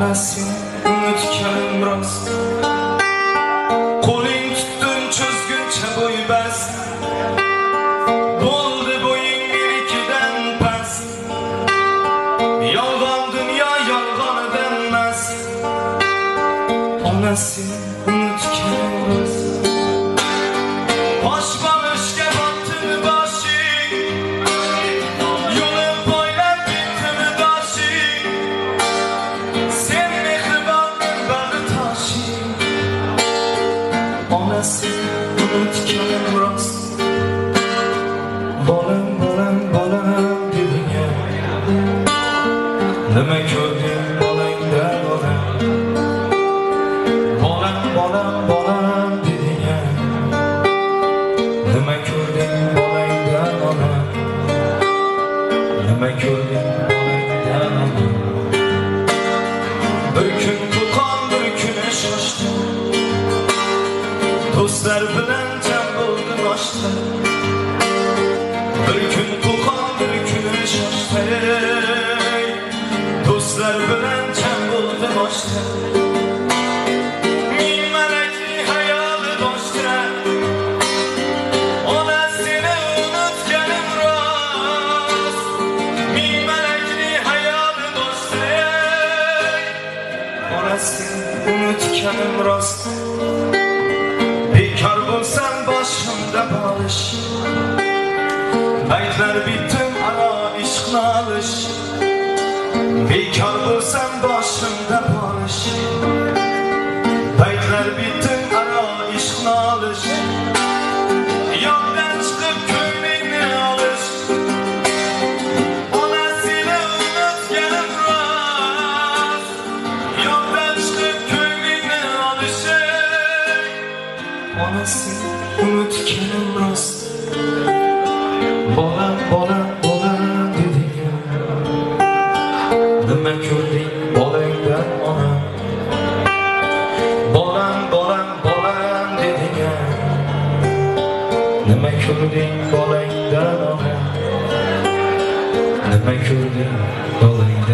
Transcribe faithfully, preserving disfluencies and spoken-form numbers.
Onasi unutganim rost, qo'ling tutdim cho'zguncha bo'y bast, bo'ldi bo'ying menikidan past. Yolg'on dunyo yolg'onidan mast. Onasi unutganim rost, bosh bo'lishga botdi boshing, yo'lim bo'ylab ketdi doshing. Sen mehribonning bag'ri toshing. Onasi unutganim rost, bolam bolam bolam deding-a, nima ko'rding bolangda bolam? Bolam bolam bolam deding-a, nima ko'rding bolangda bolam? Nima ko'rding bolangda bolam? Bir kun Qo'qon, bir kuni shoshdi, do'stlar bilan jam bo'ldim oshda. Bir kun Qo'qon, bir kuni shoshdi, do'stlar bilan jam bo'ldim oshda. Ming malakli hayoli boshda, onasini unutganim rost. Ming malakli hayoli boshda, onasini unutganim rost. Bekor bo'lsam boshimda bolish, baytlar bitdim ana ishq nolish. Bekor bo'lsam boshimda bolish, baytlar bitdim ana ishq nolish. Yondan chiqib ko'nglingni olish, onasini unutganim rost. Yondan chiqib ko'nglingni olish, onasini unutganim rost. Bolam bolam bolam deding-a, nima ko'rding bolangdan onam? Bolam bolam bolam deding-a, nima ko'rding bolangdan onam? Nima ko'rding bolangdan?